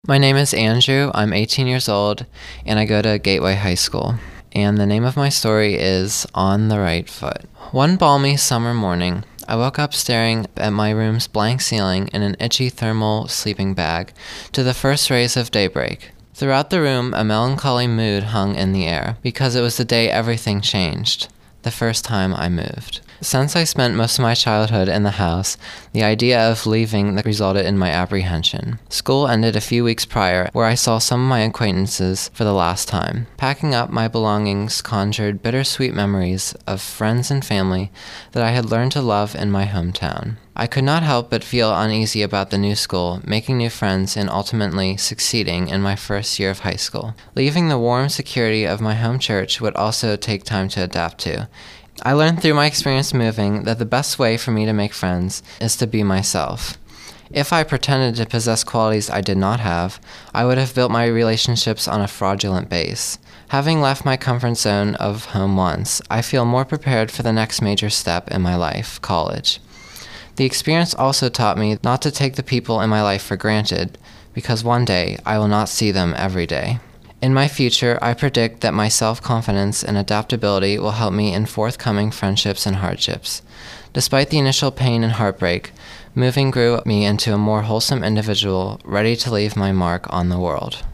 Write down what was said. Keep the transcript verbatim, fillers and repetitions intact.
My name is Andrew. I'm eighteen years old, and I go to Gateway High School. And the name of my story is On the Right Foot. One balmy summer morning, I woke up staring at my room's blank ceiling in an itchy thermal sleeping bag to the first rays of daybreak. Throughout the room, a melancholy mood hung in the air, because it was the day everything changed, the first time I moved. Since I spent most of my childhood in the house, the idea of leaving resulted in my apprehension. School ended a few weeks prior, where I saw some of my acquaintances for the last time. Packing up my belongings conjured bittersweet memories of friends and family that I had learned to love in my hometown. I could not help but feel uneasy about the new school, making new friends and ultimately succeeding in my first year of high school. Leaving the warm security of my home church would also take time to adapt to. I learned through my experience moving that the best way for me to make friends is to be myself. If I pretended to possess qualities I did not have, I would have built my relationships on a fraudulent base. Having left my comfort zone of home once, I feel more prepared for the next major step in my life, college. The experience also taught me not to take the people in my life for granted, because one day I will not see them every day. In my future, I predict that my self-confidence and adaptability will help me in forthcoming friendships and hardships. Despite the initial pain and heartbreak, moving grew me into a more wholesome individual, ready to leave my mark on the world.